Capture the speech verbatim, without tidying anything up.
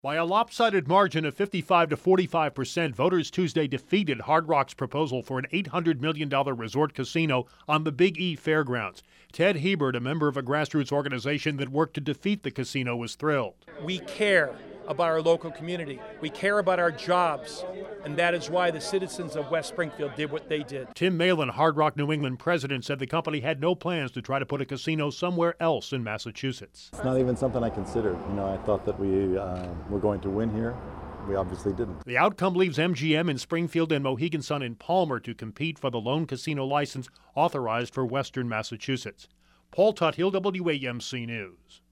By a lopsided margin of fifty-five to forty-five percent, voters Tuesday defeated Hard Rock's proposal for an eight hundred million dollars resort casino on the Big E Fairgrounds. Ted Hebert, a member of a grassroots organization that worked to defeat the casino, was thrilled. We care about our local community. We care about our jobs, and that is why the citizens of West Springfield did what they did. Tim Malin, Hard Rock New England president, said the company had no plans to try to put a casino somewhere else in Massachusetts. It's not even something I considered. You know, I thought that we uh, were going to win here. We obviously didn't. The outcome leaves M G M in Springfield and Mohegan Sun in Palmer to compete for the lone casino license authorized for western Massachusetts. Paul Tuthill, W A M C News.